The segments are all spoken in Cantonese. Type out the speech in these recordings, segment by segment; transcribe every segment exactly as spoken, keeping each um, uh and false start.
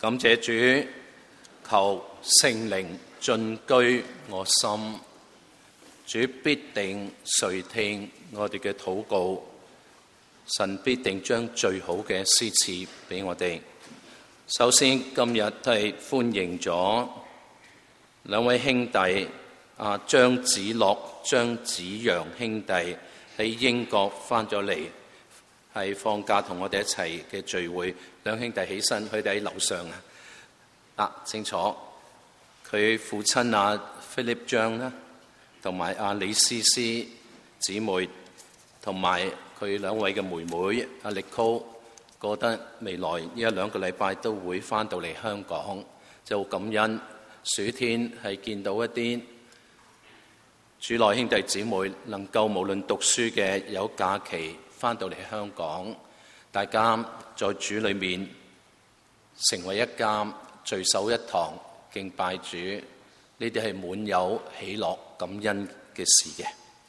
感謝主，求聖靈進居我心，主必定垂聽我哋嘅禱告，神必定將最好嘅施賜俾我哋。首先，今日係歡迎咗兩位兄弟，阿張子樂、張子陽兄弟喺英國翻咗嚟，係放假同我哋一齊嘅聚會。兩兄弟起身，佢哋喺樓上啊，啊清楚。佢父親阿 Philip 張啦，同埋阿李思思姊妹，同埋佢兩位嘅妹妹阿力高，覺得未來呢一兩個禮拜都會翻到嚟香港，就感恩暑天係見到一啲主內兄弟姊妹能夠無論讀書嘅有假期翻到嚟香港，大家在主裏面成為一家，聚首一堂敬拜主，呢啲係滿有喜樂感恩嘅事嘅。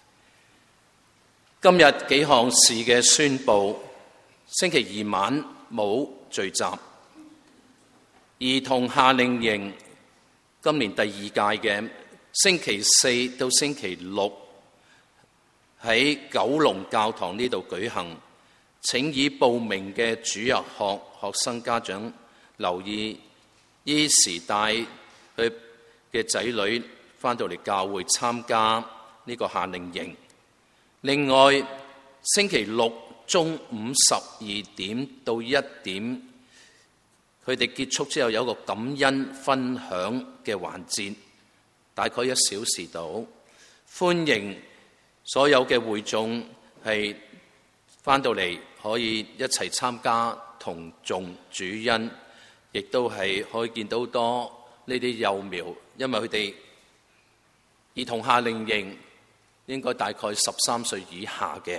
今日幾項事嘅宣佈：星期二晚冇聚集，兒童夏令營今年第二屆嘅星期四到星期六喺九龍教堂呢度舉行。請已報名嘅主日學學生家長留意，依時帶佢嘅仔女返到嚟教會參加呢個夏令營。另外，星期六中午十二點到一點，佢哋結束之後有個感恩分享嘅環節，大概一小時度，歡迎所有嘅會眾係返到嚟，可以一齊參加同頌主恩，亦都係可以見到多呢啲幼苗，因為佢哋兒童夏令營應該大概十三歲以下嘅，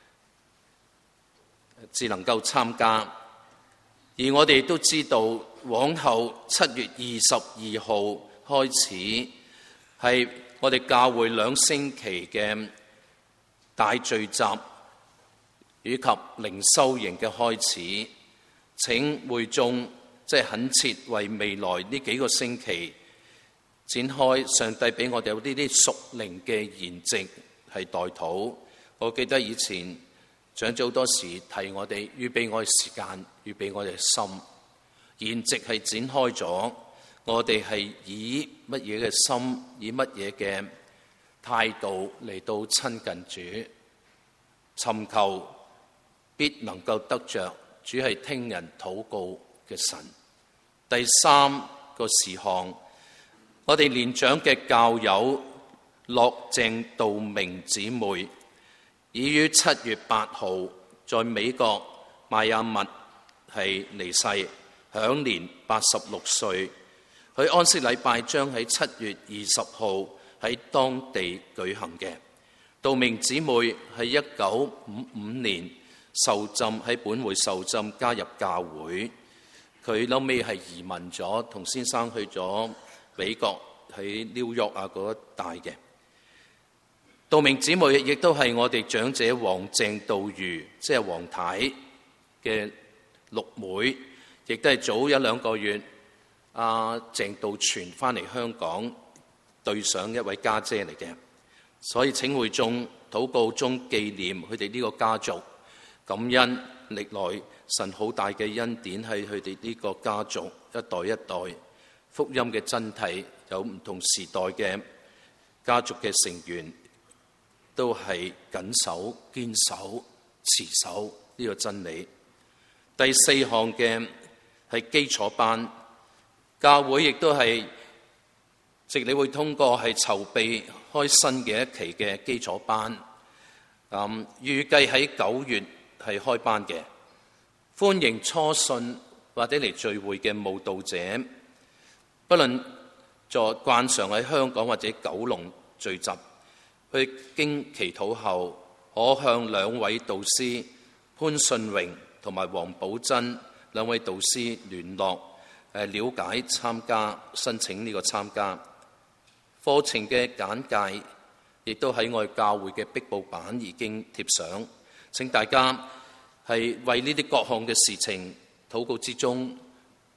只能夠參加。而我哋都知道，往後七月二十二號開始係我哋教會兩星期嘅大聚集以及靈修營嘅開始，請會眾即係懇切為未來呢幾個星期展開上帝俾我哋有呢啲屬靈嘅筵席係代禱。我記得以前長者好多時提我哋預備我哋時間，預備我哋心。筵席係展開咗，我哋係以乜嘢嘅心，以乜嘢嘅態度嚟到親近主，尋求必能夠得着主係聽人禱告嘅神。第三個事項，我哋年長嘅教友樂鄭道明姊妹已於七月八號在美國邁阿密係離世，享年八十六歲。佢安息禮拜將喺七月二十號喺當地舉行嘅。道明姊妹係一九五五年受浸，喺本會受浸加入教會，佢後尾係移民咗，同先生去咗美國喺紐約啊嗰一帶嘅。道明姊妹亦都係我哋長者黃鄭道如，即係黃太嘅六妹，亦都係早一兩個月阿鄭道全翻嚟香港對上一位家姐嚟嘅，所以請會眾禱告中紀念佢哋呢個家族。感恩歷來神好大嘅恩典喺佢哋呢個家族一代一代，福音嘅真諦有唔同時代嘅家族嘅成員都係緊守堅守持守呢個真理。第四項嘅係基礎班，教會亦都係藉理會通過係籌備開新嘅一期嘅基礎班，嗯，預計喺九月係開班嘅，歡迎初信或者嚟聚會嘅慕道者，不論在慣常喺香港或者九龍聚集，去經祈禱後，可向兩位導師潘信榮同埋黃寶珍兩位導師聯絡，誒了解參加申請呢個參加課程嘅簡介，亦都喺我哋教會嘅壁報板已經貼上。請大家係為呢啲各項嘅事情禱告之中，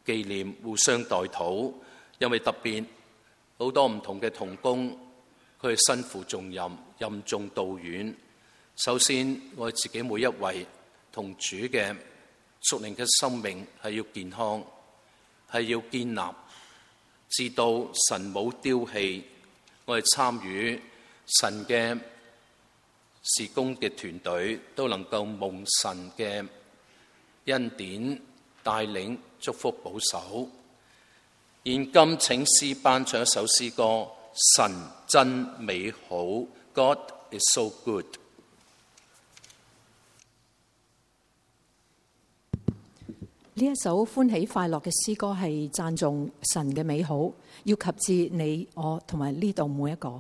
紀念，互相代禱，因為特別好多唔同嘅同工，佢哋身負重任，任重道遠。首先，我哋自己每一位同主嘅屬靈嘅生命係要健康，係要堅立，知道神冇丟棄我哋參與神嘅事工嘅團隊，都能夠蒙神嘅恩典帶領、祝福、保守。現今請詩班唱一首詩歌，神真美好 ，God is so good。 呢一首歡喜快樂嘅詩歌係讚頌神嘅美好，要及至你我同埋呢度每一個。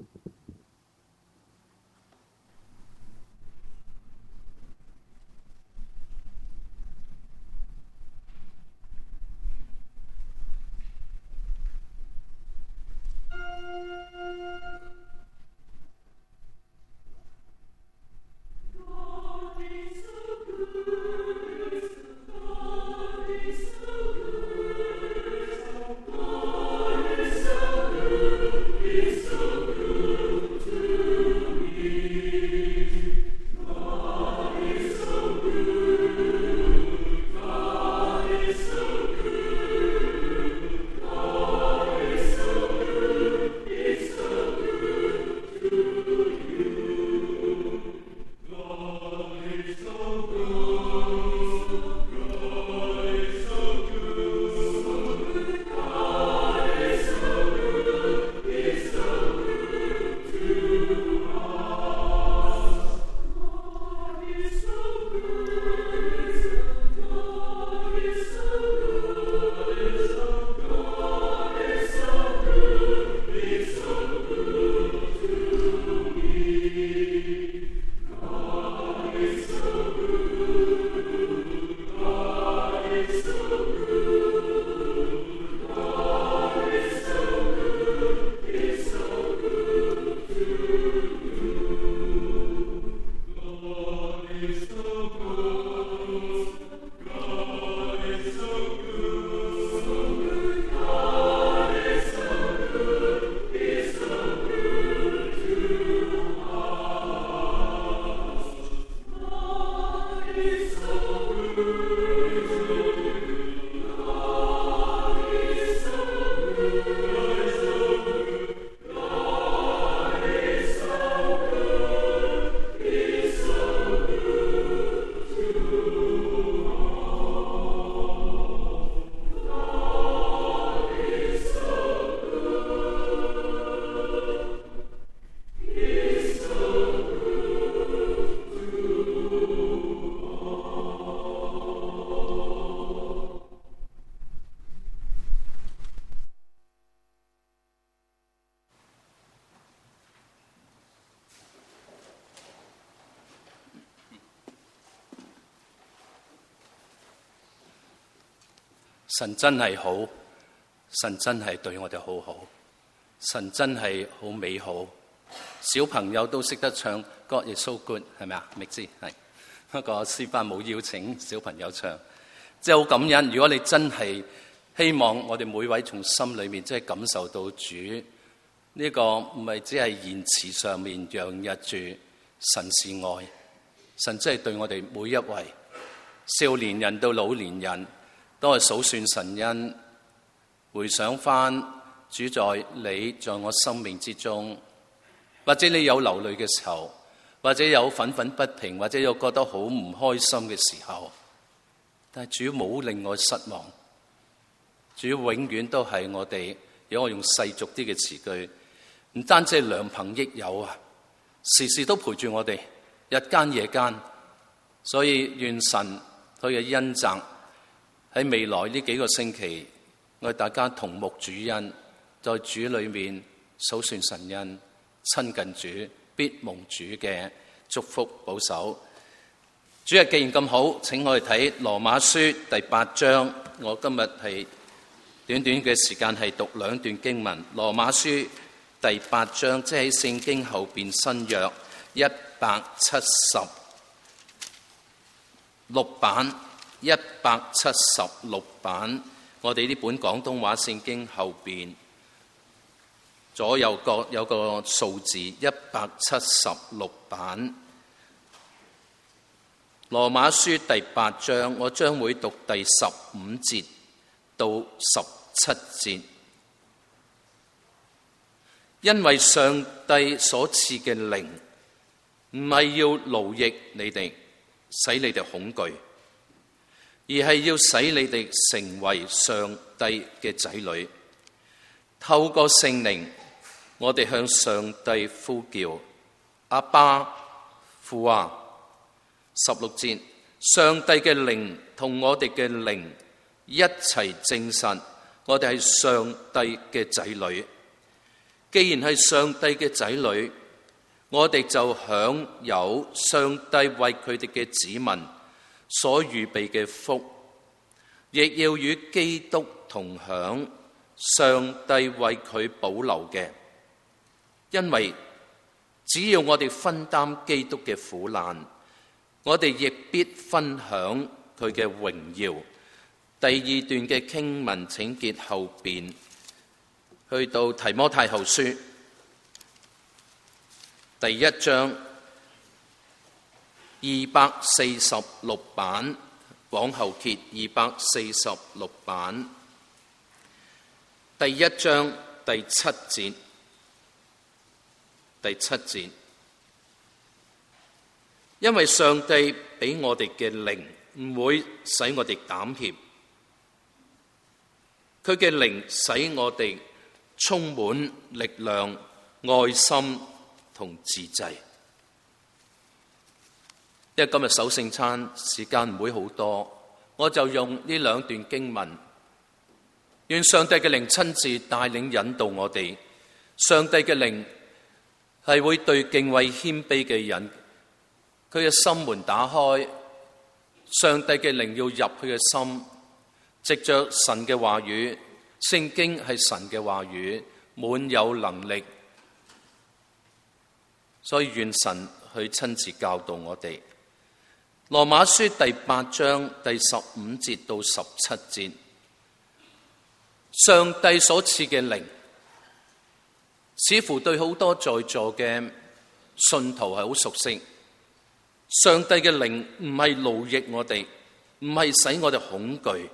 神真係好，神真係對我哋好好，神真係好美好。小朋友都識得唱 God is so good， 係咪啊？明知係，不過詩班冇邀請小朋友唱，即係好感恩。如果你真係希望我哋每位從心裏面真係感受到主呢、這個唔係只係言辭上面洋溢住神是愛，神真係對我哋每一位少年人到老年人都係數算神恩，回想翻主在你在我生命之中，或者你有流淚嘅時候，或者有憤憤不平，或者有覺得好唔開心嘅時候，但係主冇令我失望，主永遠都係我哋，如果我用世俗啲嘅詞句，唔單止係良朋益友啊，時時都陪住我哋，日間夜間。所以願神佢嘅恩澤喺未來呢幾個星期，我哋大家同沐主恩，在主裏面數算神恩，親近主，必蒙主嘅祝福保守。主日既然咁好，請我哋睇羅馬書第八章。我今日係短短嘅時間係讀兩段經文。羅馬書第八章，即係喺聖經後邊新約一百七十六版，一百七十六版， 我哋呢本廣東話聖經後邊左右各有個數字一百七十六版，羅馬書第八章，我將會讀第十五節到十七節。因為上帝所賜嘅靈唔係要奴役你哋，使你哋恐懼，而係要使你哋成為上帝嘅仔女。透過聖靈，我哋向上帝呼叫阿爸父啊。十六節，上帝嘅靈同我哋嘅靈一齊證實我哋係上帝嘅仔女。既然係上帝嘅仔女，我哋就享有上帝為佢哋嘅子民所預備嘅福，亦要與基督同享上帝為佢保留嘅。因為只要我哋分擔基督嘅苦難，我哋亦必分享佢嘅榮耀。第二段嘅經文請結後邊，去到提摩太後書第一章二百四十六版，往後揭二百四十六版第一章第七節，第七節，因為上帝俾我哋嘅靈唔會使我哋膽怯，佢嘅靈使我哋充滿力量、愛心同自制。因為今日守聖餐時間唔會好多，我就用呢兩段經文，願上帝嘅靈親自帶領引導我哋。上帝嘅靈係會對敬畏謙卑嘅人，佢嘅心門打開，上帝嘅靈要入佢嘅心，藉着神嘅話語，聖經係神嘅話語，滿有能力，所以願神去親自教導我哋。羅馬書第八章第十五節到十七節，上帝所賜嘅靈，似乎對好多在座嘅信徒係好熟悉。上帝嘅靈唔係奴役我哋，唔係使我哋恐懼。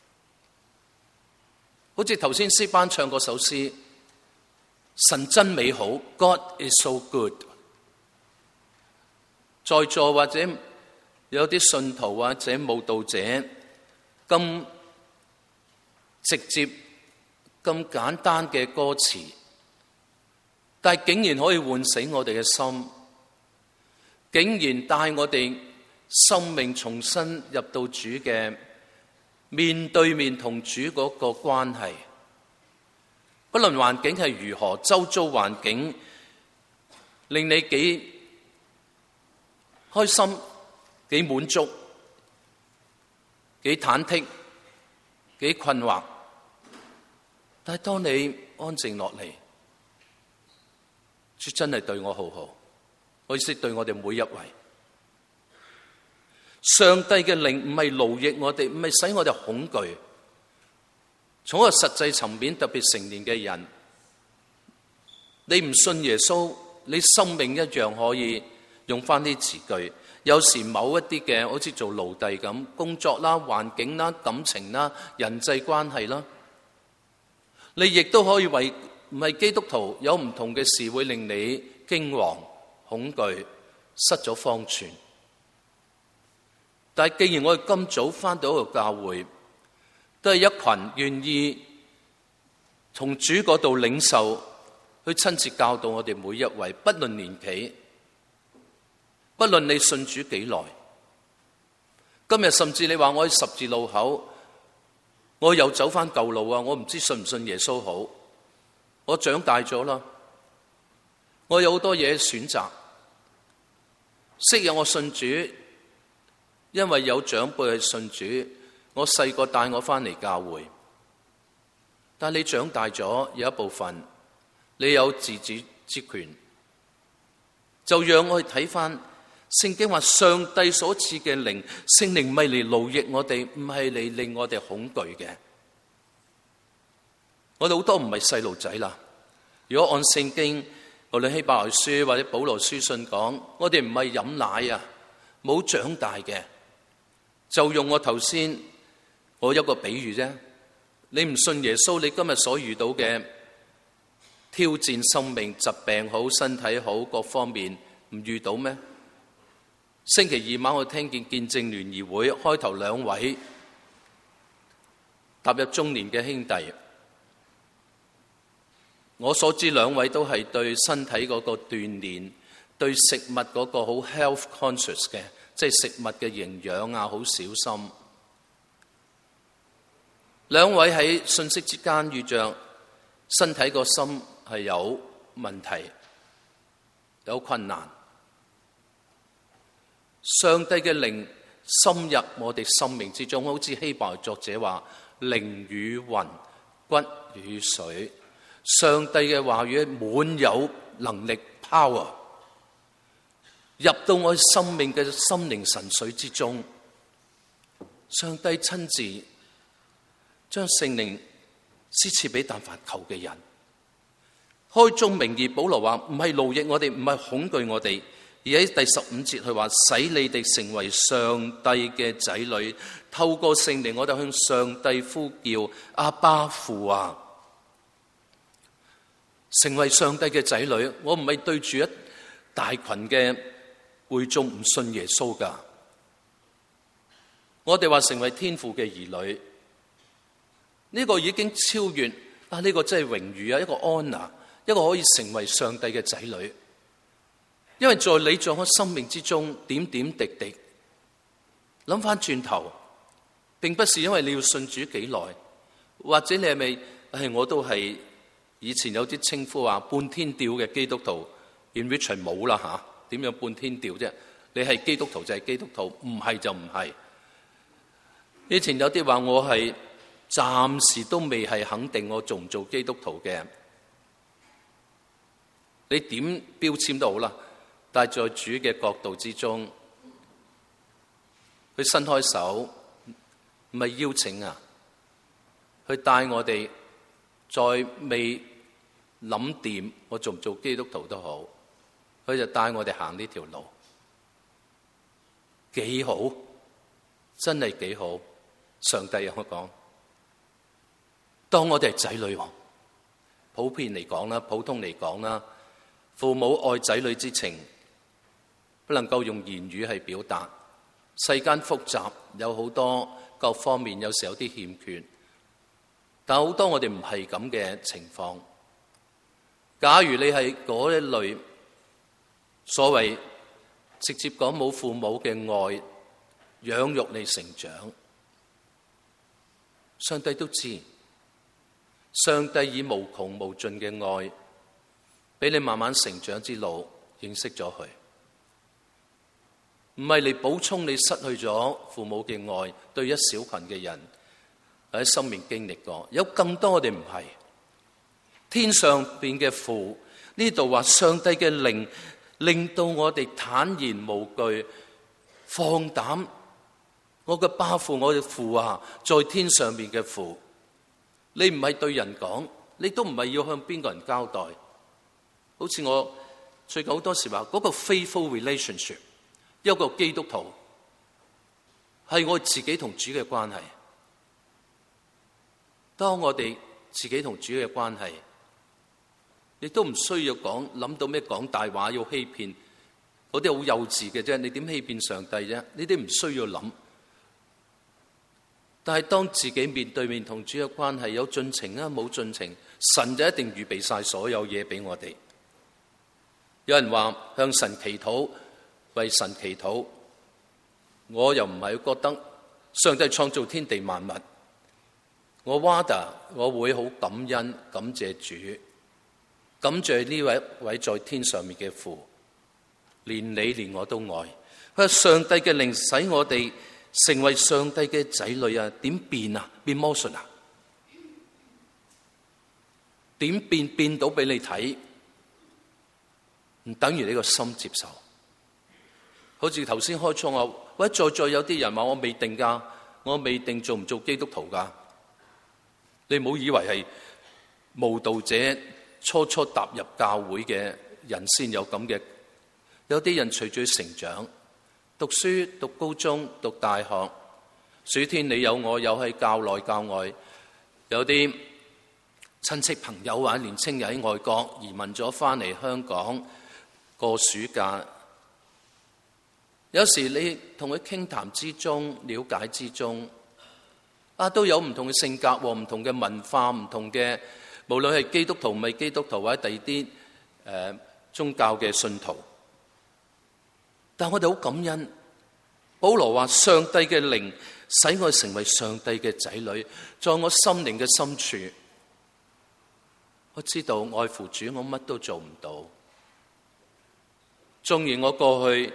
好似頭先詩班唱嗰首詩，神真美好 ，God is so good。在座或者有啲信徒或者慕道者咁直接、咁簡單嘅歌詞，但係竟然可以喚醒我哋嘅心，竟然帶我哋生命重新入到主嘅面對面同主嗰個關係。不論環境係如何，周遭環境令你幾開心、幾滿足、幾忐忑、幾困惑，但係當你安靜落嚟，主真係對我好好，我意思對我哋每一位。上帝嘅靈唔係奴役我哋，唔係使我哋恐懼。從一個實際層面，特別成年嘅人，你唔信耶穌，你生命一樣可以用翻啲詞句。有時某一啲嘅，好似做奴隸咁，工作啦、環境啦、感情啦、人際關係啦，你亦都可以為唔係基督徒有唔同嘅事會令你驚惶、恐懼、失咗方寸。但係既然我哋今早翻到一個教會，都係一群願意從主嗰度領受，去親自教導我哋每一位，不論年紀，不論你信主幾耐。今日甚至你話我喺十字路口，我又走翻舊路啊！我唔知信唔信耶穌好。我長大咗啦，我有好多嘢選擇。昔日我信主，因為有長輩係信主，我細個帶我翻嚟教會。但你長大咗，有一部分你有自主之權，就讓我去睇翻聖經話，上帝所賜嘅靈，聖靈唔係嚟奴役我哋，唔係嚟令我哋恐懼嘅。 我哋好多唔係細路仔啦。如果按聖經，無論希伯來書或者保羅書信講，我哋唔係飲奶啊，冇長大嘅。就用我頭先我一個比喻啫。你唔信耶穌，你今日所遇到嘅挑戰、生命、疾病好、身體好，各方面唔遇到咩？星期二晚我聽見見證聯誼會開頭兩位踏入中年嘅兄弟，我所知兩位都係對身體嗰個鍛煉，對食物嗰個好 health conscious 嘅，即係食物嘅營養啊，好小心。兩位喺信息之間遇着身體個心係有問題，有困難。上帝嘅靈深入我哋生命之中，好似希伯來作者話，靈與魂，骨與髓。上帝嘅話語滿有能力 power， 入到我生命嘅心靈神髓之中。上帝親自將聖靈施賜俾但凡求嘅人。開宗明義，保羅話唔係奴役我哋，唔係恐懼我哋，而喺第十五節佢話，使你哋成為上帝嘅仔女，透過聖靈我哋向上帝呼叫阿爸父啊，成為上帝嘅仔女。我唔係對住一大群嘅會眾唔信耶穌噶，我哋話成為天父嘅兒女，呢個已經超越啊！呢個真係榮譽啊，一個 honor， 一個可以成為上帝嘅仔女。因為在你在我生命之中點點滴滴，諗翻轉頭，並不是因為你要信主幾耐，或者你係咪唉我都係以前有啲稱呼話半天吊嘅基督徒 in which 係冇啦吓，點樣半天吊啫？你係基督徒就係基督徒，唔係就唔係。以前有啲話我係暫時都未係肯定我做唔做基督徒嘅，你點標籤都好啦。但係在主嘅角度之中，佢伸開手，唔係邀請啊，佢帶我哋，再未諗掂我做唔做基督徒都好，佢就帶我哋行呢條路，幾好，真係幾好。上帝有我講，當我哋係仔女，普遍嚟講啦，普通嚟講啦，父母愛仔女之情，不能夠用言語去表達。世間複雜，有好多各方面，有時有啲欠缺。但好多我哋唔係咁嘅情況。假如你係嗰一類所謂直接講冇父母嘅愛養育你成長，上帝都知。上帝以無窮無盡嘅愛俾你慢慢成長之路認識咗佢。唔係嚟補充你失去咗父母嘅愛，對一小群嘅人喺生命經歷過，有更多我哋唔係。天上邊嘅父，呢度話上帝嘅靈令到我哋坦然無懼，放膽。我嘅爸父，我嘅父啊，在天上邊嘅父，你唔係對人講，你都唔係要向邊個人交代。好似我最近好多時話嗰個 faithful relationship。一個基督徒係我自己同主嘅關係。當我哋自己同主嘅關係，亦都唔需要講諗到咩講大話要欺騙，嗰啲好幼稚嘅啫。你點欺騙上帝啫？呢啲唔需要諗。但係當自己面對面同主嘅關係有進程啊，冇進程，神就一定預備晒所有嘢俾我哋。有人話向神祈禱，為神祈禱，我又唔係覺得上帝創造天地萬物，我 wada 我會好感恩感謝主，感謝呢位位在天上面嘅父，連你連我都愛。佢話上帝嘅靈使我哋成為上帝嘅仔女啊，點變啊？變魔術啊？點變？變到俾你睇，唔等於你個心接受。好似頭先開創我，或者再再有啲人話我未定噶，我未定做唔做基督徒噶。你唔好以為係慕道者初初踏入教會嘅人先有咁嘅，有啲人隨住成長，讀書、讀高中、讀大學，暑天你有我有，喺教內教外，有啲親戚朋友或者年青人喺外國移民咗翻嚟香港過暑假。有時你同佢傾談之中、了解之中，啊都有唔同嘅性格、唔同嘅文化、唔同嘅，無論係基督徒、唔係基督徒或者第二啲誒宗教嘅信徒。但我哋好感恩，保羅話上帝嘅靈使我成為上帝嘅仔女，在我心靈嘅深處，我知道愛父主，我乜都做唔到。縱然我過去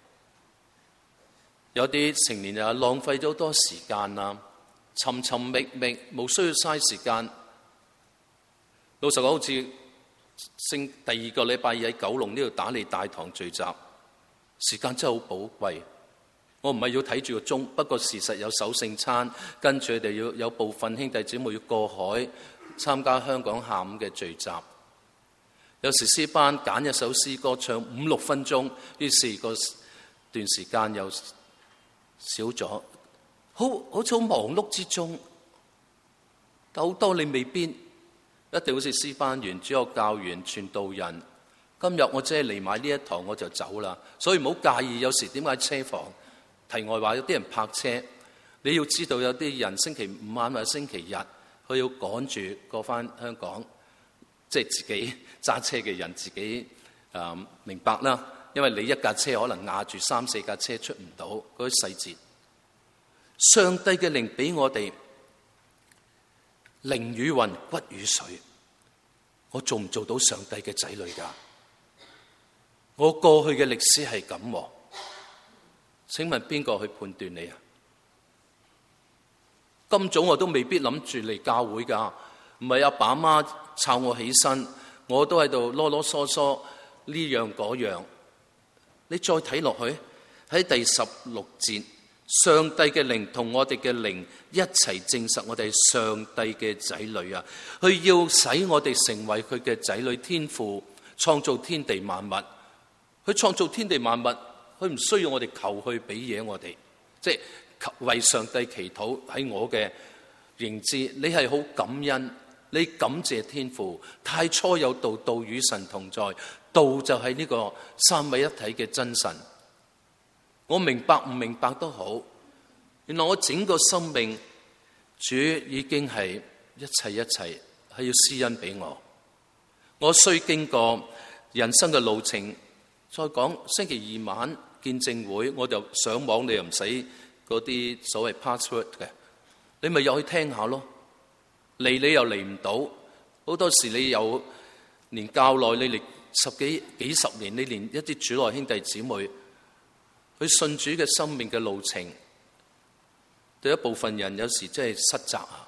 有啲成年人浪費咗好多時間啦，尋尋覓覓，冇需要嘥時間。老實講，好似星第二個禮拜二喺九龍呢度打理大堂聚集，時間真係好寶貴。我唔係要睇住個鐘，不過事實有守聖餐，跟住佢哋要有部分兄弟姊妹要過海參加香港下午嘅聚集。有時詩班揀一首詩歌唱五六分鐘，於是個段時間又少咗，好好似好忙碌之中，但好多你未必一定好似詩班員、主學教員、傳道人。今日我只係嚟買呢一堂我就走啦，所以唔好介意。有時點解車房？題外話，有啲人泊車，你要知道有啲人星期五晚或者星期日，佢要趕住過翻香港，即係自己揸車嘅人自己誒、嗯、明白啦。因為你一架車可能壓住三四架車出唔到嗰啲細節。上帝嘅靈俾我哋靈與魂、骨與髓，我做唔做到上帝嘅仔女㗎？我過去嘅歷史係咁，請問邊個去判斷你啊？今早我都未必諗住嚟教會㗎，唔係阿爸阿媽湊我起身，我都喺度囉囉嗦嗦呢樣嗰樣。你再睇落去喺第十六節，上帝嘅靈同我哋嘅靈一齊證實我哋係上帝嘅仔女啊！佢要使我哋成為佢嘅仔女，天父創造天地萬物，佢創造天地萬物，佢唔需要我哋求去俾嘢我哋，即係為上帝祈禱。喺我嘅認知，你係好感恩，你感謝天父，太初有道，道與神同在，道就係呢個三位一體嘅真神。我明白唔明白都好，原來我整個生命主已經係一切一切係要施恩俾我。我需經過人生嘅路程。再講星期二晚見證會，我就上網，你又唔使嗰啲所謂 password 嘅，你咪又去聽下咯。嚟你又嚟唔到，好多時你又連教內你嚟十幾幾十年，你連一啲主內兄弟姊妹佢信主嘅生命嘅路程，對一部分人有時真係失責啊！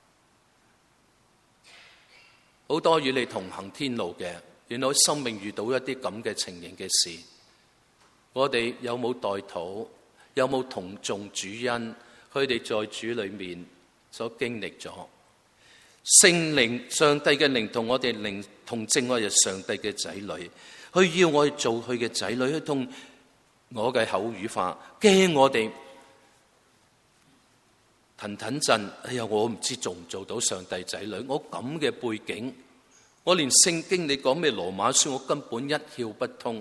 好多與你同行天路嘅，原來生命遇到一啲咁嘅情形嘅事，我哋有冇代禱？有冇同眾主恩？佢哋在主裏面所經歷咗聖靈、上帝嘅靈同我哋靈同證，我係上帝嘅仔女，佢要我哋做佢嘅仔女，佢同我嘅口語化，驚我哋騰騰震。哎呀，我唔知做唔做到上帝仔女。我咁嘅背景，我連聖經你講咩羅馬書，我根本一竅不通。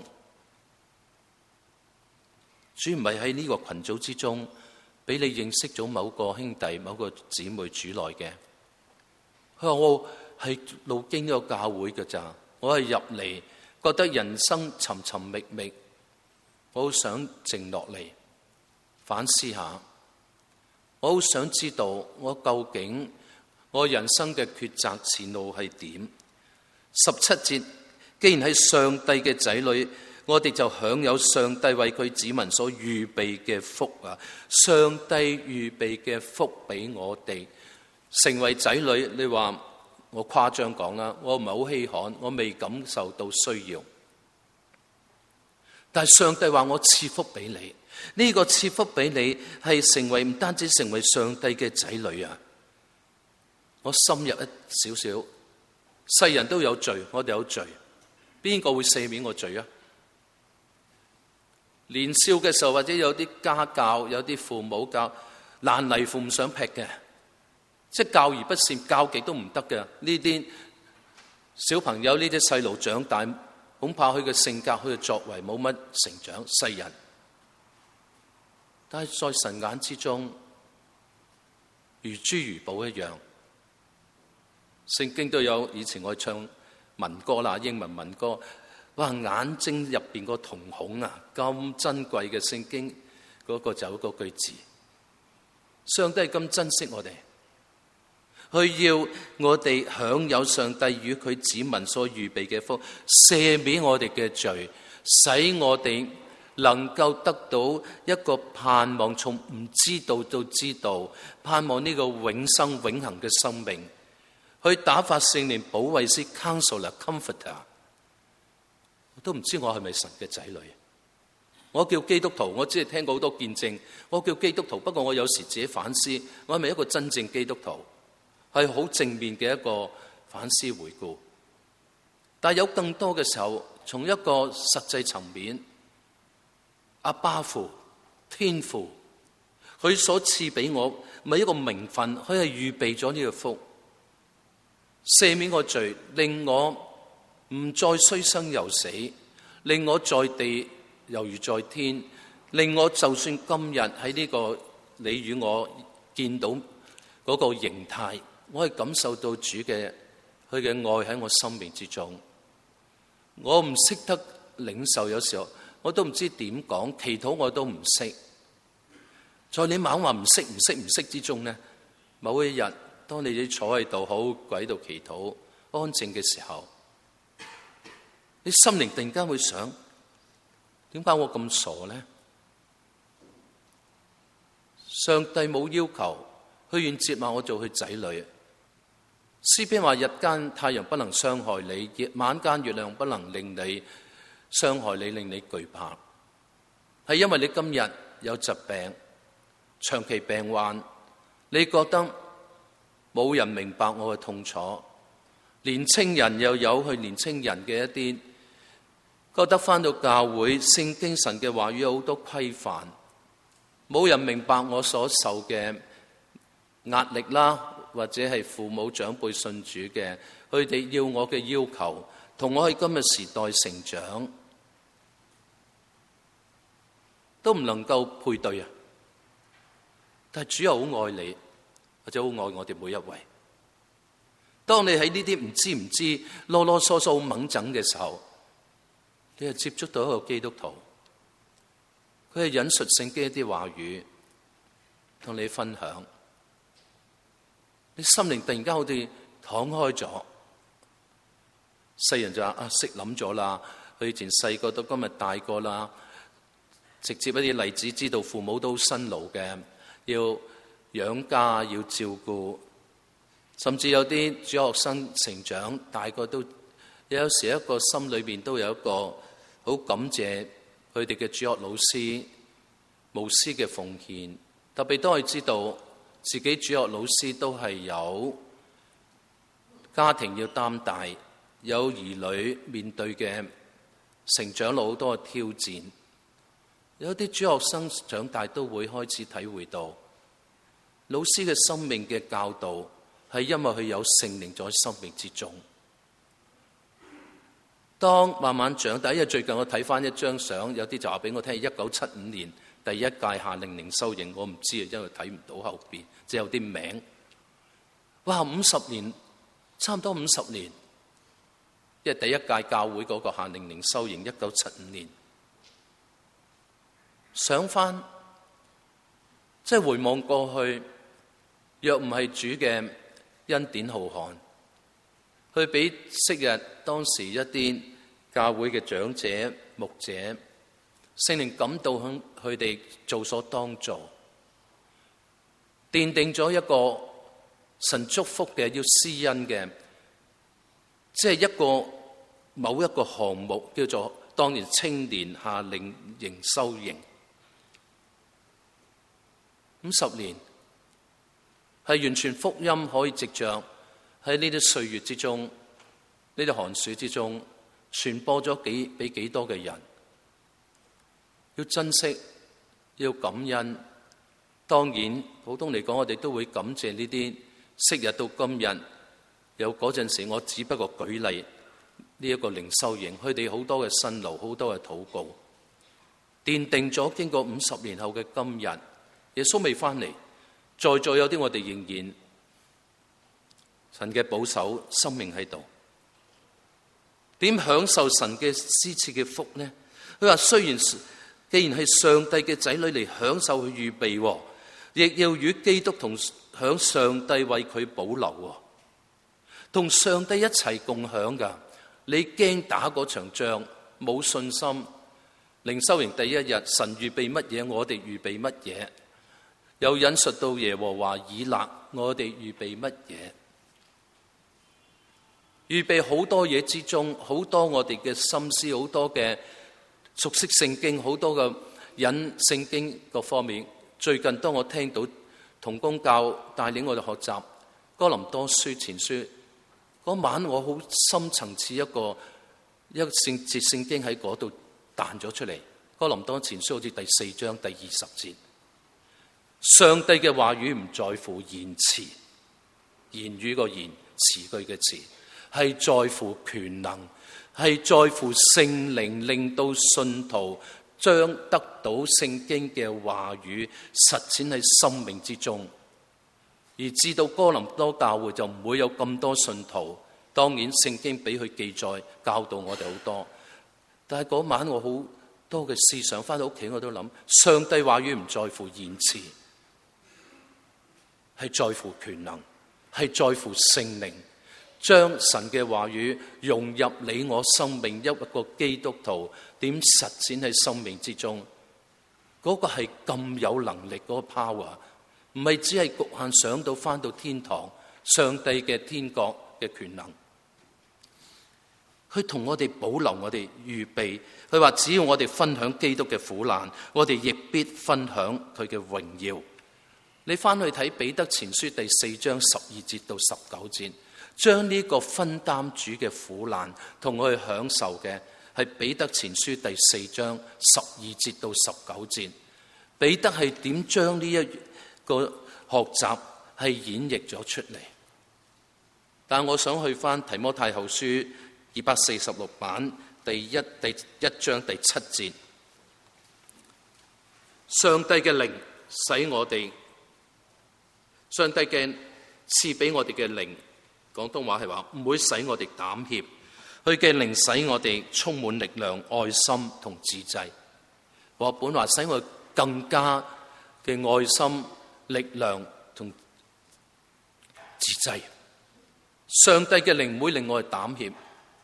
主唔係喺呢個群組之中俾你認識咗某個兄弟、某個姊妹主內嘅。佢話我係路經呢個教會嘅咋，我係入嚟覺得人生尋尋覓覓，我好想靜落嚟反思下，我好想知道我究竟我人生嘅抉擇前路係點。十七節，既然係上帝嘅仔女，我哋就享有上帝為佢子民所預備嘅福啊！上帝預備嘅福俾我哋成為仔女。你話我誇張講啦，我唔係好稀罕，我未感受到需要。但係上帝話我賜福俾你，呢個賜福俾你係成為唔單止成為上帝嘅仔女啊！我深入一少少世人都有罪，我哋有罪，邊個會赦免我罪啊？年少嘅時候，或者有啲家教，有啲父母教爛泥扶唔上劈嘅，即係教而不善，教極都唔得嘅。呢啲小朋友，呢啲細路長大，恐怕佢嘅性格、佢嘅作為冇乜成長。世人，但係在神眼之中，如珠如寶一樣。聖經都有，以前我唱民歌啦，英文民歌。哇！眼睛入邊個瞳孔啊，咁珍貴嘅聖經嗰、那個就嗰句字，上帝咁珍惜我哋，佢要我哋享有上帝與佢子民所預備嘅福，赦免我哋嘅罪，使我哋能夠得到一個盼望，從唔知道到知道，盼望呢個永生永恆嘅生命，去打發聖靈保惠師 Counselor Comforter。我都唔知我係咪神嘅仔女，我叫基督徒，我只係聽過好多見證，我叫基督徒，不過我有時自己反思，我係咪一個真正基督徒，係好正面嘅一個反思回顧。但係有更多嘅時候，從一個實際層面，阿爸父天父，佢所賜俾我唔係一個名分，佢係預備咗呢個福，赦免我罪，令我唔再雖生猶死，令我在地猶如在天，令我就算今日喺呢個你與我見到嗰個形態，我係感受到主嘅佢嘅愛喺我生命之中。我唔識得領受，有時候我都唔知點講，祈禱我都唔識。在你猛話唔識唔識唔識之中呢，某一日當你坐喺度好鬼度祈禱安靜嘅時候，你心靈突然間會想，點解我咁傻呢？上帝冇要求，佢願接納我做佢仔女。詩篇話：日間太陽不能傷害你，晚間月亮不能令你傷害你，令你懼怕。係因為你今日有疾病，長期病患，你覺得冇人明白我嘅痛楚。年青人又有佢年青人嘅一啲。覺得返到教會，聖經神嘅話語有好多規範，冇人明白我所受嘅壓力啦，或者係父母長輩信主嘅，佢哋要我嘅要求，同我喺今日時代成長，都唔能夠配對啊！但係主又好愛你，或者好愛我哋每一位。當你喺呢啲唔知唔知、囉囉嗦嗦、猛整嘅時候，你係接觸到一個基督徒，佢係引述聖經一啲話語，同你分享，你心靈突然間好似敞開咗。世人就話啊，識諗咗啦，佢以前細個到今日大個啦，直接一啲例子，知道父母都辛勞嘅，要養家要照顧，甚至有啲主學生成長大個都。有時一個心裏邊都有一個好感謝佢哋嘅主學老師無私嘅奉獻，特別都係知道自己主學老師都係有家庭要擔大，有兒女面對嘅成長路好多嘅挑戰。有啲主學生長大都會開始體會到老師嘅生命嘅教導係因為佢有聖靈在生命之中。當慢慢長大，因為最近我睇翻一張相，有啲就話俾我聽，一九七五年第一屆夏令靈修營，我唔知啊，因為睇唔到後邊，只有啲名。哇，五十年，差唔多五十年，因為第一屆教會嗰個夏令靈修營，一九七五年。想翻，即係回望過去，若唔係主嘅恩典浩瀚，去俾昔日當時一啲教會嘅長者、牧者，聖靈感到向佢哋做所當做，奠定咗一個神祝福嘅要施恩嘅，即係一個某一個項目叫做當年青年夏令營修營，五十年係完全福音可以藉着喺呢啲歲月之中呢啲寒暑之中傳播咗幾俾幾多嘅人，要珍惜，要感恩。當然普通嚟講，我哋都會感謝呢啲昔日到今日有嗰陣時，我只不過舉例呢一個靈修營，佢哋好多嘅辛勞，好多嘅禱告，奠定咗經過五十年後嘅今日，耶穌未翻嚟，在座有啲我哋仍然神嘅保守生命喺度，點享受神嘅施賜嘅福呢？佢話雖然既然係上帝嘅仔女嚟享受佢預備，亦要與基督同享上帝為佢保留，同上帝一齊共享噶。你驚打嗰場仗冇信心？靈修營第一日，神預備乜嘢，我哋預備乜嘢？又引述到耶和華以勒，我哋預備乜嘢？預備好多嘢之中，好多我哋嘅心思，好多嘅熟悉聖經，好多嘅引聖經各方面。最近當我聽到同工教帶領我哋學習哥林多書前書嗰晚，我好深層次一個一個聖節聖經喺嗰度彈咗出嚟。哥林多前書好似第四章第二十節，上帝嘅話語唔在乎言辭，言語個言，詞句嘅詞，係在乎權能，係在乎聖靈，令到信徒將得到聖經嘅話語實踐喺生命之中。而至到哥林多教會就唔會有咁多信徒。當然聖經俾佢記載教導我哋好多，但係嗰晚我好多嘅思想翻到屋企我都諗，上帝話語唔在乎言辭，係在乎權能，係在乎聖靈，將神嘅話語融入你我生命，一個基督徒點實踐喺生命之中，嗰個係咁有能力嗰個 power， 唔係只係局限想到翻到天堂上帝嘅天國嘅權能。佢同我哋保留，我哋預備。佢話只要我哋分享基督嘅苦難，我哋亦必分享佢嘅榮耀。你翻去睇彼得前書第四章十二節到十九節，將呢個分擔主嘅苦難同我哋享受嘅係彼得前書第四章十二節到十九節。彼得係點將呢一個學習係演繹咗出嚟？但我想去翻提摩太後書二百四十六版第一第一章第七節，上帝嘅靈使我哋，上帝嘅賜俾我哋嘅靈，廣東話係話唔會使我哋膽怯，佢嘅靈使我哋充滿力量、愛心同自制。和本話使我哋更加嘅愛心、力量同自制。上帝嘅靈唔會令我哋膽怯。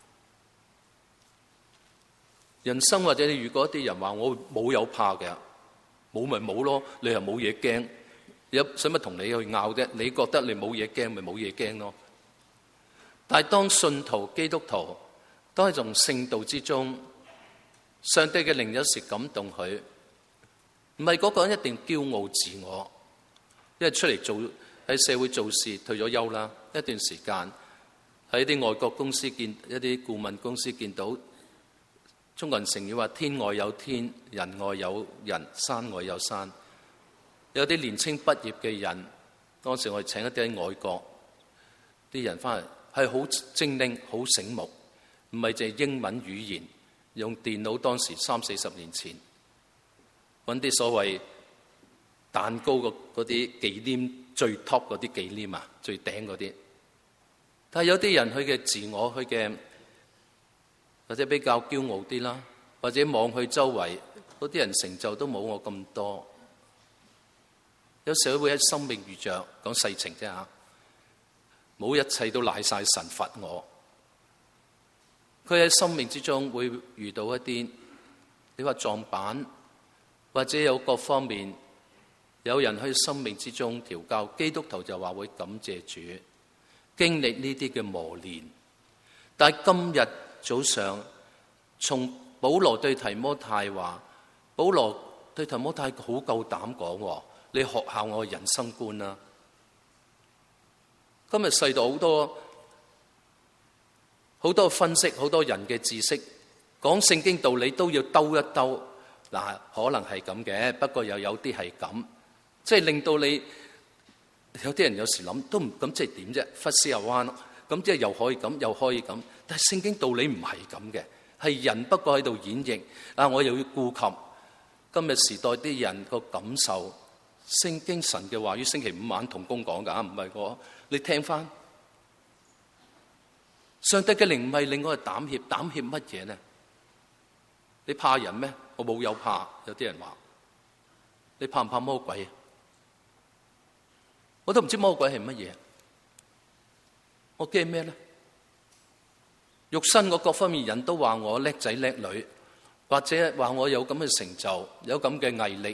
人生或者你如果啲人話我冇有怕嘅，冇咪冇咯，你又冇嘢驚，有使乜同你去拗啫？你覺得你冇嘢驚，咪冇嘢驚咯。但係當信徒基督徒，當係從聖道之中，上帝嘅靈有時感動佢，唔係嗰個人一定驕傲自我，因為出嚟做喺社會做事，退咗休啦，一段時間喺啲外國公司見一啲顧問公司見到。中國人成語話天外有天，人外有人，山外有山。有啲年青畢業嘅人，當時我哋請一啲喺外國啲人翻嚟，係好精靈、好醒目，唔係淨係英文語言，用電腦。當時三四十年前，揾啲所謂蛋糕嗰啲忌廉最 top 嗰啲忌廉啊，最頂嗰啲。但係有啲人佢嘅自我，佢嘅或者比較驕傲啲啦，或者望去周圍嗰啲人成就都冇我咁多，有時會喺生命遇着講世情啫嚇，冇一切都賴晒神罰我。佢喺生命之中會遇到一啲，你話撞板，或者有各方面有人喺生命之中調教，基督徒就話會感謝主，經歷呢啲嘅磨練。但係今日早上，從保羅對提摩太話，保羅對提摩太好夠膽講，你學下我嘅人生觀啦。今日世道好多好多分析，好多人嘅知識，講聖經道理都要兜一兜。嗱，可能係咁嘅，不過又有啲係咁，即係令到你有啲人有時諗都唔咁，即係點啫？忽思又彎，咁即係又可以咁，又可以咁。但係聖經道理唔係咁嘅，係人不過喺度演繹。啊，我又要顧及今日時代啲人個感受。聖經神嘅話於星期五晚同工講㗎，唔係我，你聽翻。上帝嘅靈唔係令我哋膽怯，膽怯乜嘢呢？你怕人咩？我冇有怕。有啲人話你怕唔怕魔鬼？我都唔知魔鬼係乜嘢。我驚咩呢？肉身我各方面人都話我叻仔叻女，或者話我有咁嘅成就，有咁嘅毅力。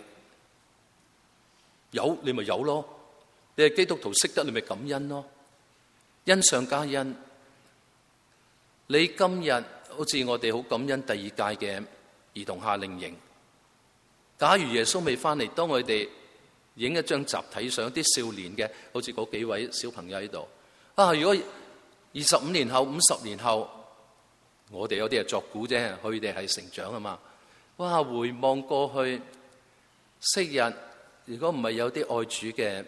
有你咪有咯。你係基督徒識得你咪感恩咯。恩上加恩。你今日好似我哋好感恩第二屆嘅兒童夏令營。假如耶穌未翻嚟，當我哋影一張集體相，啲少年嘅，好似嗰幾位小朋友喺度啊！如果二十五年後、五十年後，我哋有啲係作古啫，佢哋係成長啊嘛。哇！回望過去，昔日如果唔係有啲愛主嘅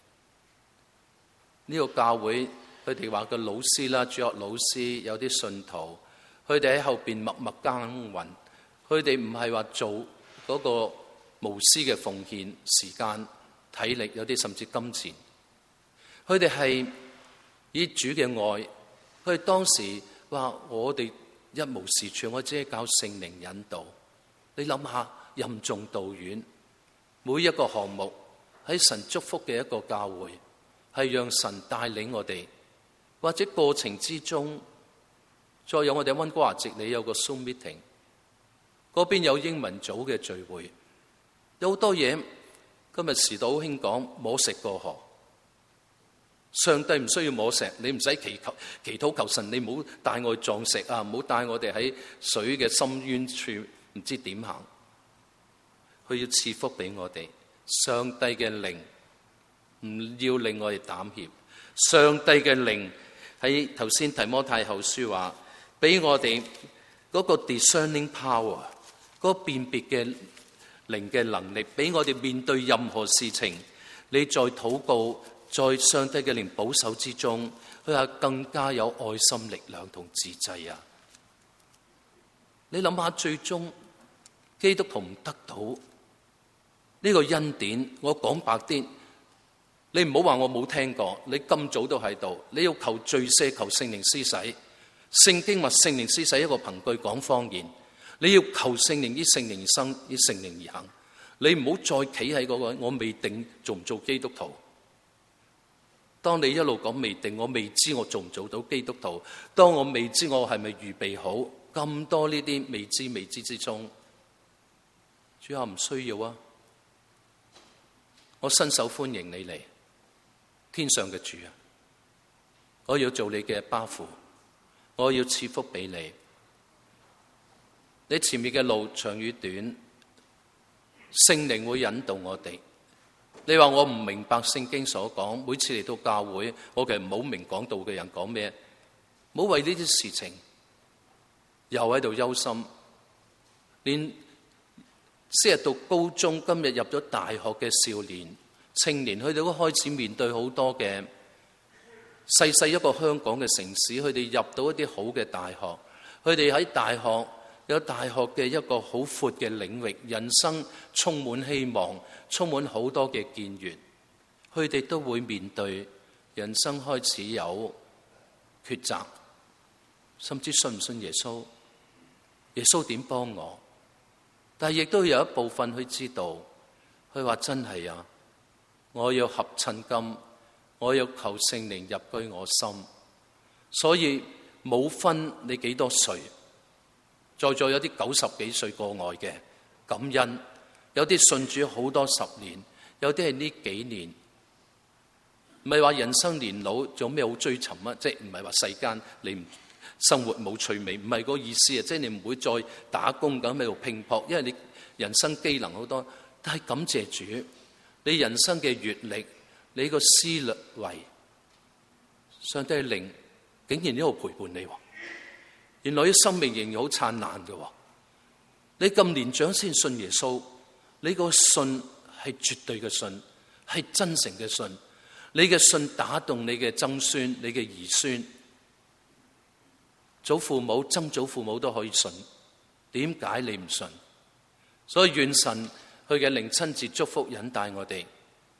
呢個教會，佢哋話個老師啦、主學老師，有啲信徒，佢哋喺後邊默默耕耘，佢哋唔係話做嗰個無私嘅奉獻、時間、體力，有啲甚至金錢，佢哋係以主嘅愛。佢哋當時話：我哋一無是處，我只係靠聖靈引導。你諗下，任重道遠，每一個項目喺神祝福嘅一個教會，係讓神帶領我哋。或者過程之中，再有我哋溫哥華籍里有個 Zoom meeting， 嗰邊有英文組嘅聚會，有好多嘢。今日時代好興講摸石過河，上帝唔需要摸石，你唔使祈求祈禱求神，你唔好帶我去撞石啊，唔好帶我哋喺水嘅深淵處唔知點行。佢要賜福俾我哋，上帝嘅靈唔要令我哋膽怯，上帝嘅靈。喺頭先提摩太後書話，俾我哋嗰個 discerning power， 嗰個辨別嘅靈嘅能力，俾我哋面對任何事情，你在禱告，在上帝嘅靈保守之中，佢話更加有愛心、力量同自制啊！你諗下，最終基督徒唔得到呢個恩典，我講白啲。你唔好話我冇聽過，你咁早都喺度。你要求罪赦，求聖靈施洗。聖經話聖靈施洗一個憑據講方言。你要求聖靈，依聖靈而生，依聖靈而行。你唔好再企喺嗰個我未定做唔做基督徒。當你一路講未定，我未知我做唔做到基督徒。當我未知我係咪預備好，咁多呢啲未知未知之中，主啊，唔需要啊！我伸手歡迎你嚟。天上嘅主啊，我要做你嘅巴父，我要賜福俾你。你前面嘅路長與短，聖靈會引導我哋。你話我唔明白聖經所講，每次嚟到教會，我其實唔好明講道嘅人講咩，唔好為呢啲事情又喺度憂心。連昔日讀高中，今日入咗大學嘅少年青年，佢哋都開始面對好多嘅細細一個香港嘅城市，佢哋入到一啲好嘅大學，佢哋喺大學有大學嘅一個好闊嘅領域，人生充滿希望，充滿好多嘅見緣，佢哋都會面對人生開始有抉擇，甚至信唔信耶穌，耶穌點幫我？但係亦都有一部分佢知道，佢話真係啊，我要合襯金，我要求聖靈入居我心，所以冇分你幾多歲，在座有啲九十幾歲過外嘅感恩，有啲信主好多十年，有啲係呢幾年，唔係話人生年老仲有咩好追尋啊？即係唔係話世間你唔生活冇趣味，唔係嗰個意思啊！即係你唔會再打工咁喺度拼搏，因為你人生機能好多，但係感謝主。你人生嘅閱歷，你個思慮維，上帝嘅靈竟然呢度陪伴你， 原來啲生命仍然好燦爛嘅。你咁年長先信耶穌，你個信係絕對嘅信，係真誠嘅信。你嘅信打動你嘅曾孫、你嘅兒孫、祖父母、曾祖父母都可以信。點解你唔信？所以願神佢嘅靈親自祝福引帶我哋，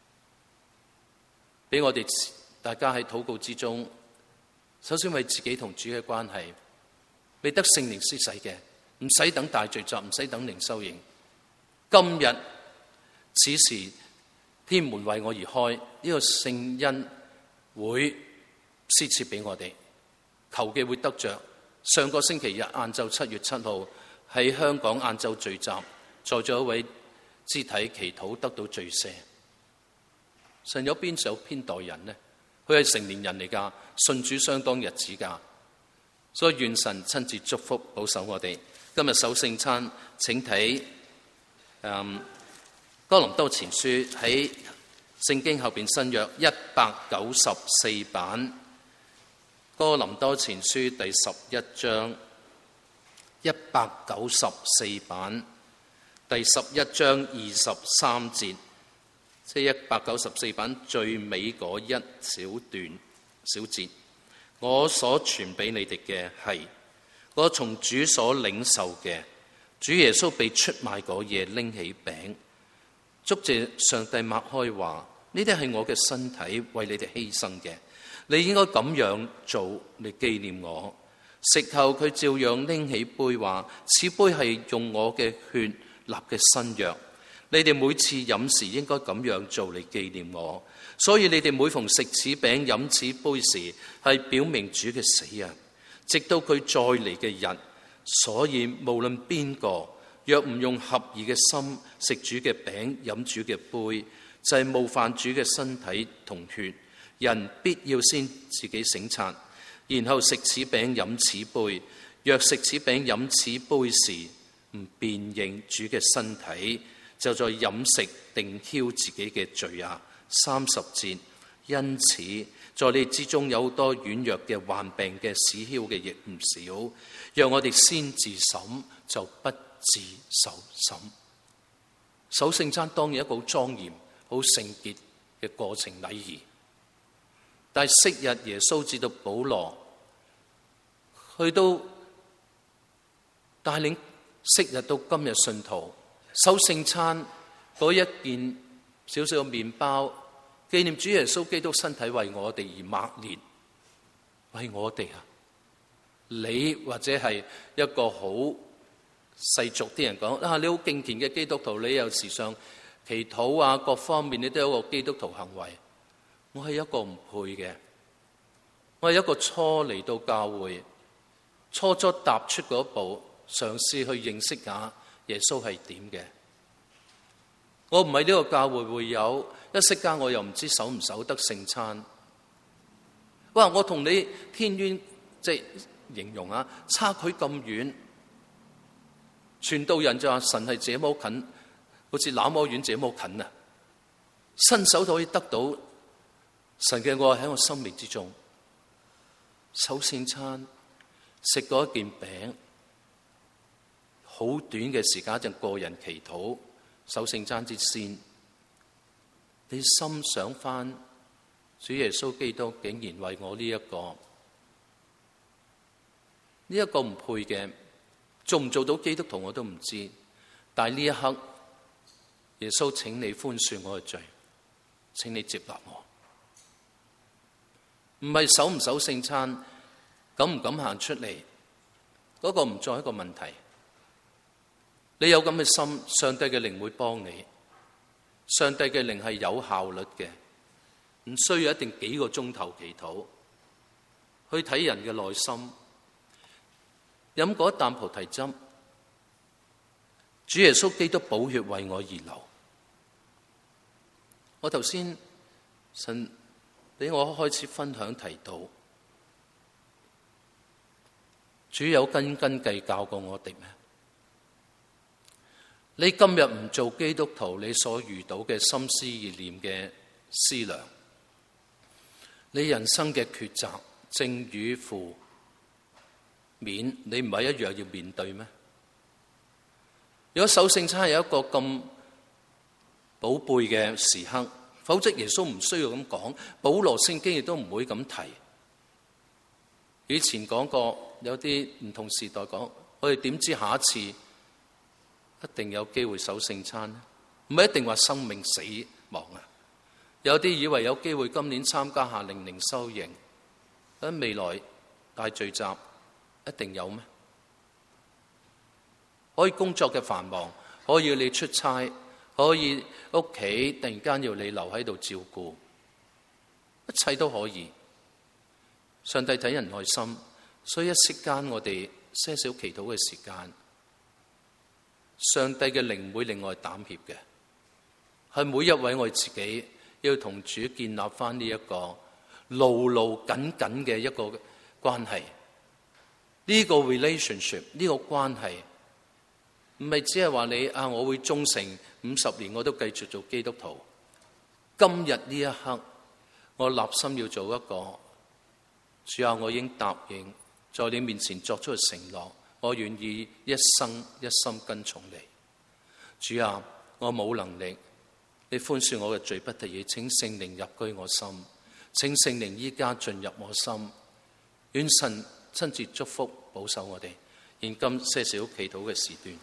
俾我哋大家喺禱告之中，首先為自己同主嘅關係，未得聖靈施洗嘅，唔使等大聚集，唔使等靈修營。今日此時天門為我而開，呢個聖恩會施設俾我哋，求嘅會得着。上個星期日晏晝七月七號喺香港晏晝聚集，在座一位肢體祈禱得到罪赦。神有邊有偏待人呢？佢係成年人嚟㗎，信主相當日子㗎，所以願神親自祝福保守我哋。今日守聖餐，請睇嗯哥林多前書喺聖經後邊新約一百九十四版，哥林多前書第十一章一百九十四版第十一章二十三節，即係一百九十四版最尾嗰一小段小節。我所傳俾你哋嘅係我從主所領受嘅，主耶穌被出賣嗰夜拎起餅，祝謝上帝擘開話：呢啲係我嘅身體，為你哋犧牲嘅，你應該咁樣做嚟紀念我。食後佢照樣拎起杯話：此杯係用我嘅血立嘅新約，你哋每次飲時應該咁樣做嚟紀念我。所以你哋每逢食此餅飲此杯時，係表明主嘅死啊，直到佢再嚟嘅日。所以無論邊個若唔用合意嘅心食主嘅餅飲主嘅杯，就係、是、冒犯主嘅身體同血。人必要先自己省察，然後食此餅飲此杯。若食此餅飲此杯時唔辨認主嘅身體，就在飲食定澆自己嘅罪啊。三十節，因此在你之中有好多軟弱嘅、患病嘅、使澆嘅亦唔少。讓我哋先自審，就不自受審。守聖餐當然一個好莊嚴、好聖潔嘅過程禮儀，但係昔日耶穌至到保羅去到帶領昔日到今日信徒守聖餐嗰一件少少嘅麵包，紀念主耶穌基督身體為我哋而擘裂，為我哋啊！你或者係一個好世俗啲人講啊，你好敬虔嘅基督徒，你有時常祈禱啊，各方面你都有一個基督徒行為。我係一個唔配嘅，我係一個初嚟到教會，初初踏出嗰一步，嘗試去認識下耶穌係點嘅。我唔係呢個教會會友，一息間我又唔知守唔守得聖餐。哇！我同你天淵即係形容啊，差距咁遠。傳道人就話神係這麼近，好似那麼遠這麼近啊！伸手就可以得到神嘅愛喺我生命之中。守聖餐，食過一件餅，好短嘅時間就個人祈禱。守聖餐之先，你心想翻主耶穌基督竟然為我呢、這、一個呢一、這個唔配嘅，做唔做到基督徒我都唔知，但係呢一刻耶穌請你寬恕我嘅罪，請你接納我。唔係守唔守聖餐，敢唔敢行出嚟，嗰、那個唔再係一個問題。你有咁嘅心，上帝嘅靈會幫你。上帝嘅靈係有效率嘅，唔需要一定幾個鐘頭祈禱，去睇人嘅內心。飲嗰一啖菩提汁，主耶穌基督寶血為我而流。我頭先神俾我開始分享提到，主有斤斤計較過我哋咩？你今日唔做基督徒，你所遇到嘅心思意念嘅思量，你人生嘅抉擇正與負， 面，你唔係一樣要面對咩？如果守聖餐係一個咁寶貝嘅時刻，否則耶穌唔需要咁講，保羅聖經亦都唔會咁提。以前講過，有啲唔同時代講，我哋點知下一次一定有機會守聖餐呢？唔係一定話生命死亡啊！有啲以為有機會今年參加夏令營修營，喺未來大聚集一定有咩？可以工作嘅繁忙，可以你出差，可以屋企突然間要你留喺度照顧，一切都可以。上帝睇人內心，所以一息間我哋些少祈禱嘅時間，上帝嘅靈會令我哋膽怯嘅，係每一位我哋自己要同主建立翻呢一個牢牢緊緊嘅一個關係。呢個 relationship 呢個關係唔係只係話你啊，我會忠誠五十年，我都繼續做基督徒。今日呢一刻，我立心要做一個主啊，我已經答應在你面前作出嘅承諾，我願意一生一心跟從你。主啊，我冇能力，你寬恕我嘅罪不得已，請聖靈入居我心，請聖靈依家進入我心，願神親自祝福保守我哋。現今些少祈禱嘅時段。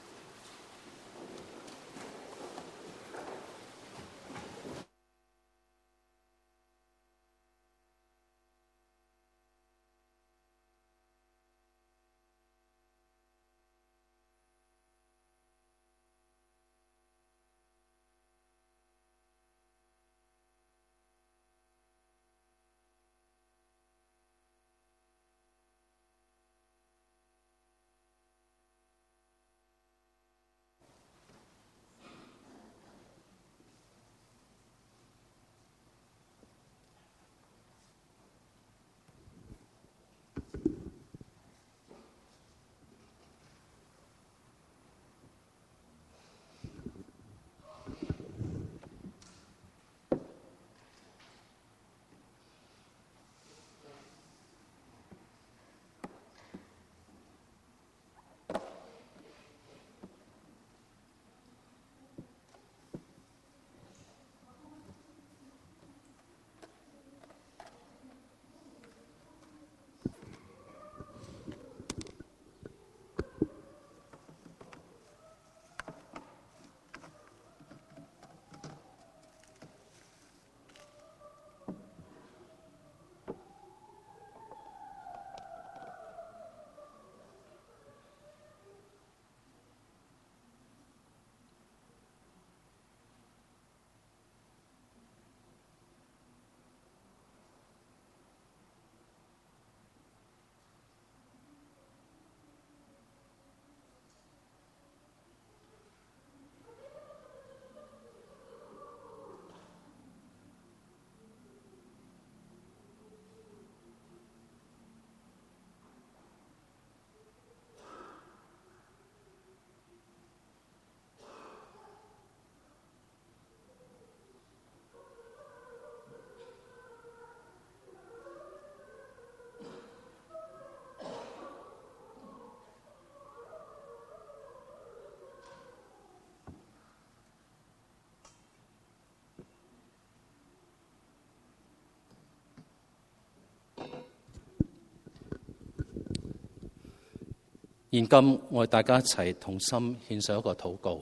現今我哋大家一齊同心獻上一個禱告。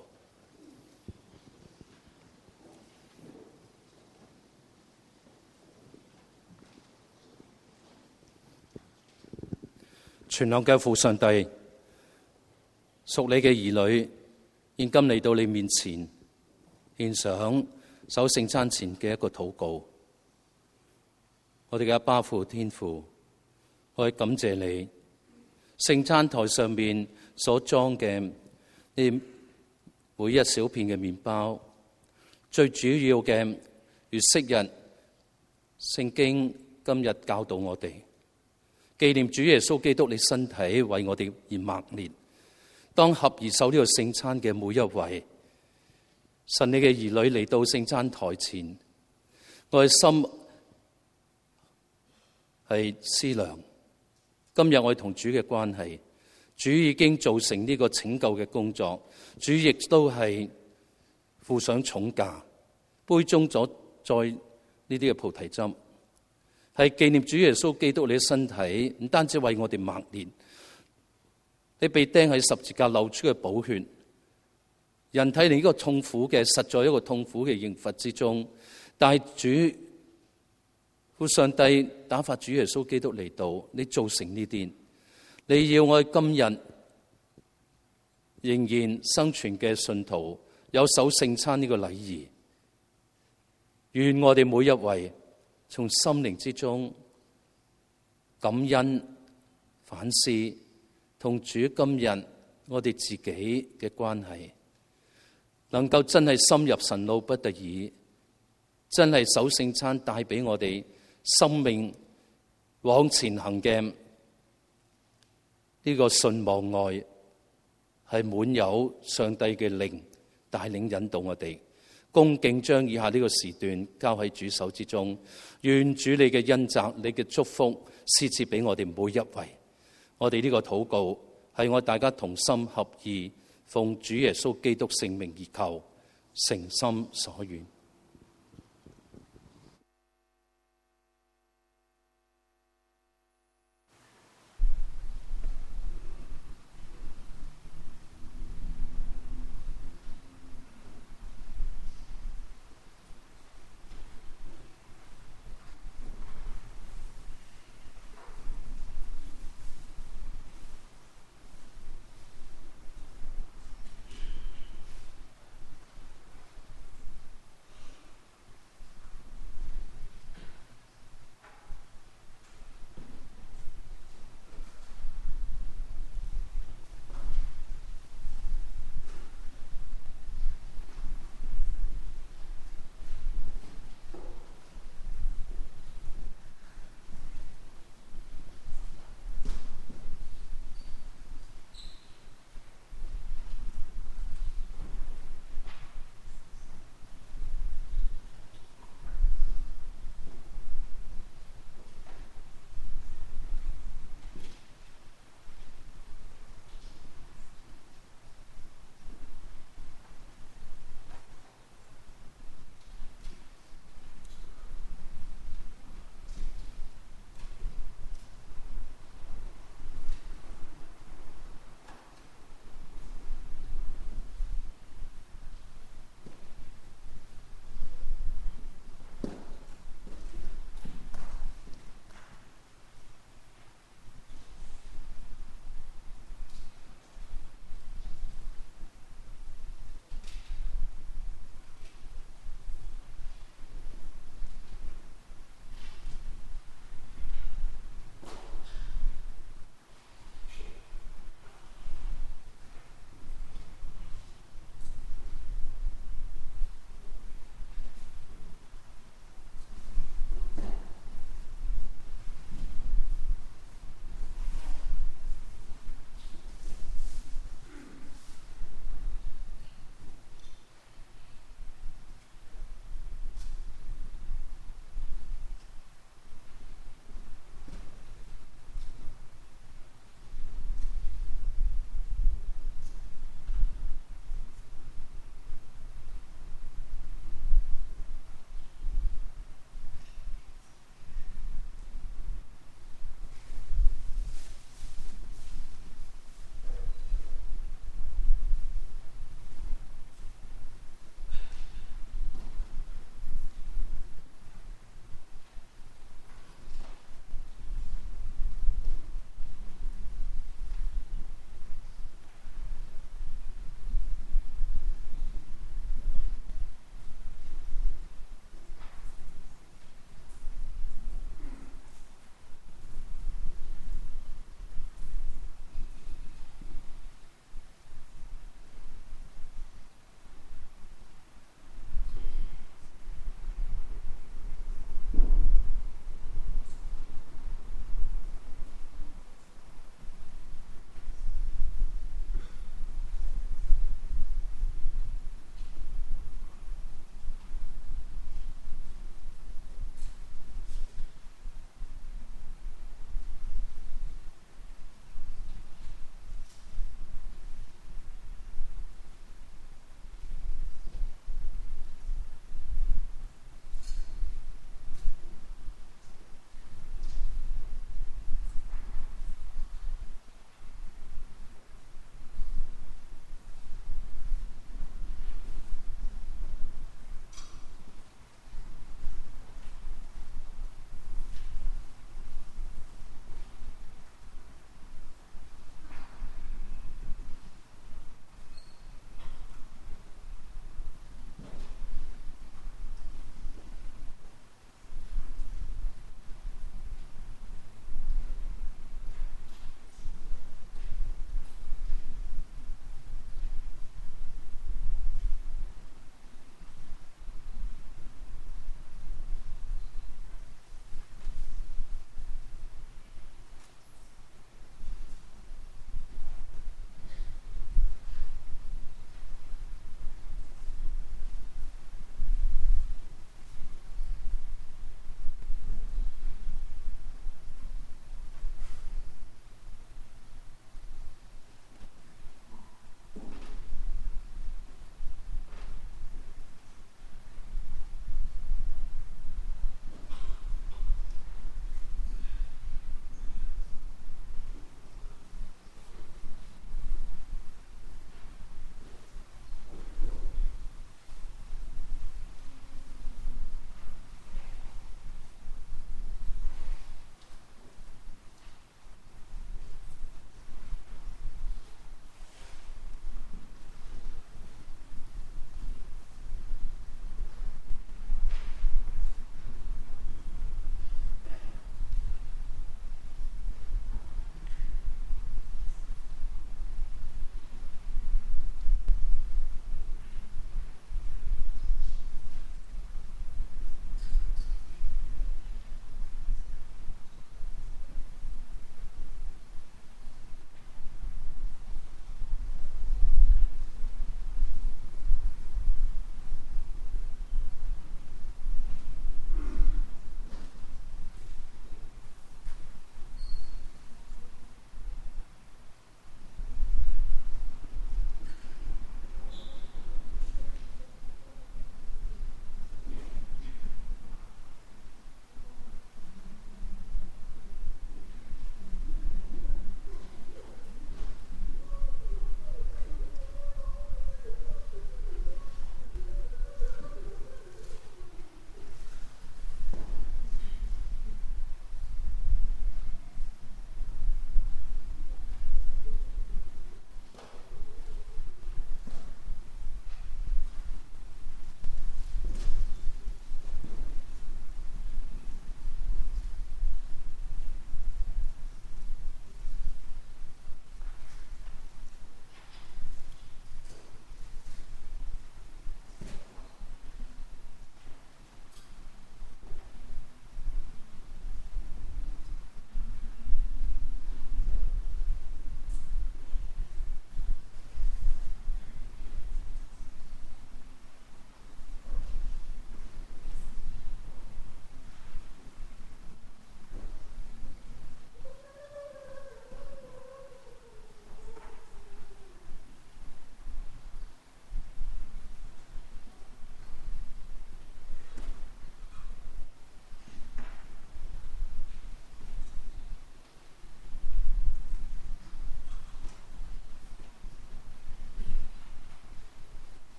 全能嘅父上帝，屬你嘅兒女，現今嚟到你面前，獻上守聖餐前嘅一個禱告。我哋嘅阿爸父天父，我哋感謝你。聖餐台上面所裝嘅呢每一小片嘅麵包，最主要嘅如昔日聖經今日教導我哋，紀念主耶穌基督你身體為我哋而擘裂。當合而守呢個聖餐嘅每一位，神你嘅兒女嚟到聖餐台前，我嘅心係思量。 今日我哋同主嘅關係，主已經做成呢個拯救嘅工作，主亦都係付上重價，杯中咗再呢啲嘅菩提汁，係紀念主耶穌基督你嘅身體，唔單止為我哋默念，你被釘喺十字架流出嘅寶血，人體你呢個痛苦嘅，實在一個痛苦嘅刑罰之中，但係主父上帝打發主耶穌基督嚟到，你做成呢啲，你要我今日仍然生存嘅信徒有守聖餐呢個禮儀，願我哋每一位從心靈之中感恩反思，同主今日我哋自己嘅關係，能夠真係深入神腦不得已，真係守聖餐帶俾我哋生命往前行嘅呢個信望愛，係滿有上帝嘅靈帶領引導我哋。恭敬將以下呢個時段交喺主手之中，願主你嘅恩澤、你嘅祝福施賜俾我哋每一位。我哋呢個禱告係我大家同心合意，奉主耶穌基督聖名而求，誠心所願。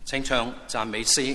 請唱讚美詩。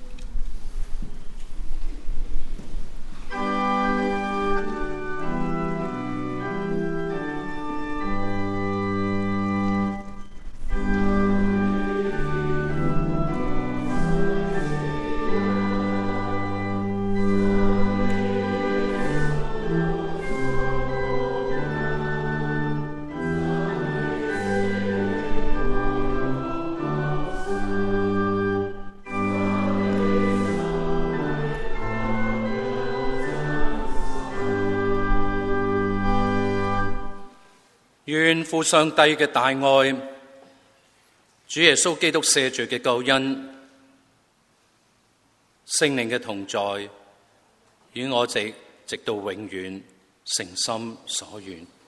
願父上帝嘅大愛，主耶穌基督赦罪嘅救恩，聖靈嘅同在，與我哋直到永遠，誠心所願。